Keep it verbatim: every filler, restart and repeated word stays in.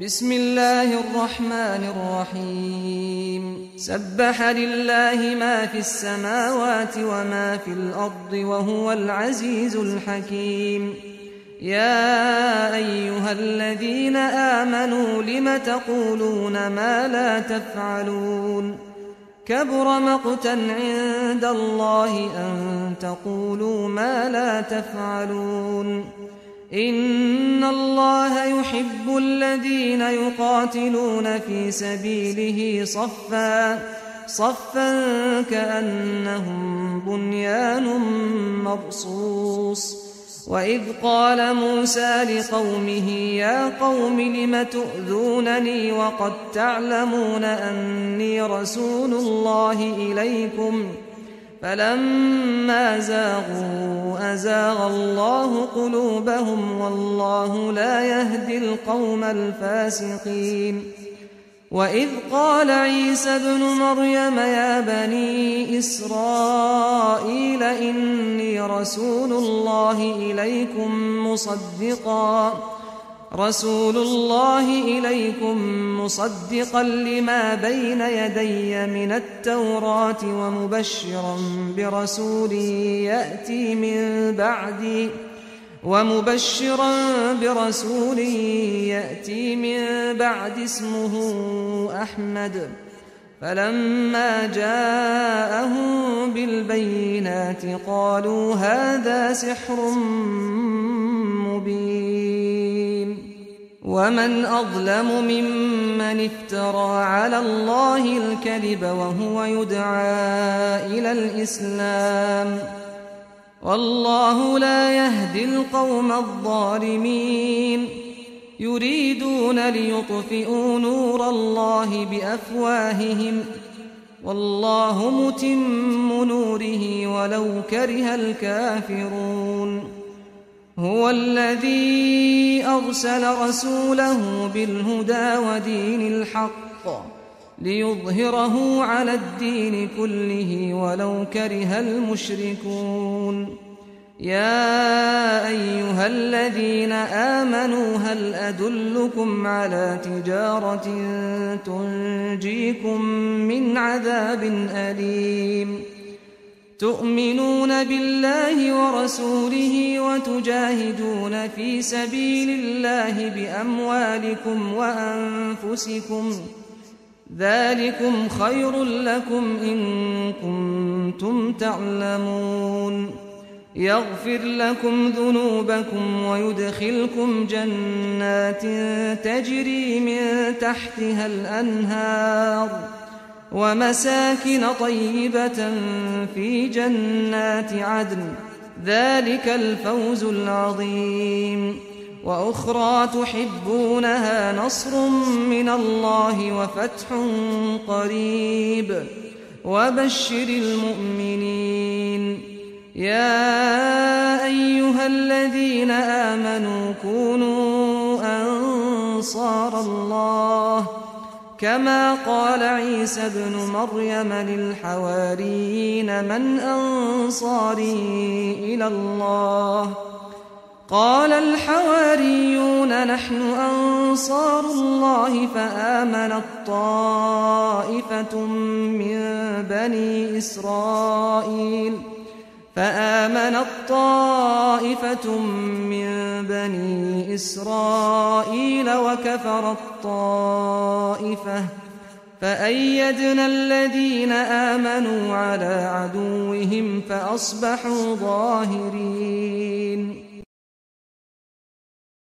بسم الله الرحمن الرحيم سبح لله ما في السماوات وما في الأرض وهو العزيز الحكيم يا أيها الذين آمنوا لم تقولون ما لا تفعلون كبر مقتا عند الله أن تقولوا ما لا تفعلون إن الله يحب الذين يقاتلون في سبيله صفا صفا كأنهم بنيان مرصوص وإذ قال موسى لقومه يا قوم لم تؤذونني وقد تعلمون أني رسول الله إليكم فلما زاغوا أزاغ الله قلوبهم والله لا يهدي القوم الفاسقين وإذ قال عيسى ابن مريم يا بني إسرائيل إني رسول الله إليكم مصدقا رسول الله إليكم مصدقا لما بين يدي من التوراة ومبشرا برسول يأتي من بعدي ومبشرا برسول يأتي من بعد اسمه أحمد فلما جاءهم بالبينات قالوا هذا سحر مبين ومن أظلم ممن افترى على الله الكذب وهو يدعى إلى الإسلام والله لا يهدي القوم الظالمين يريدون ليطفئوا نور الله بأفواههم والله متم نوره ولو كره الكافرون هو الذي أرسل رسوله بالهدى ودين الحق ليظهره على الدين كله ولو كره المشركون يا أيها الذين آمنوا هل أدلكم على تجارة تنجيكم من عذاب أليم تؤمنون بالله ورسوله وتجاهدون في سبيل الله بأموالكم وأنفسكم ذلكم خير لكم إن كنتم تعلمون يغفر لكم ذنوبكم ويدخلكم جنات تجري من تحتها الأنهار ومساكن طيبة في جنات عدن ذلك الفوز العظيم وأخرى تحبونها نصر من الله وفتح قريب وبشر المؤمنين يا أيها الذين آمنوا كونوا أنصار الله كما قال عيسى ابن مريم للحواريين من أنصاري إلى الله قال الحواريون نحن أنصار الله فآمنت طائفة من بني إسرائيل فآمنت طائفة من بني إسرائيل وكفرت طائفة فأيدنا الذين آمنوا على عدوهم فأصبحوا ظاهرين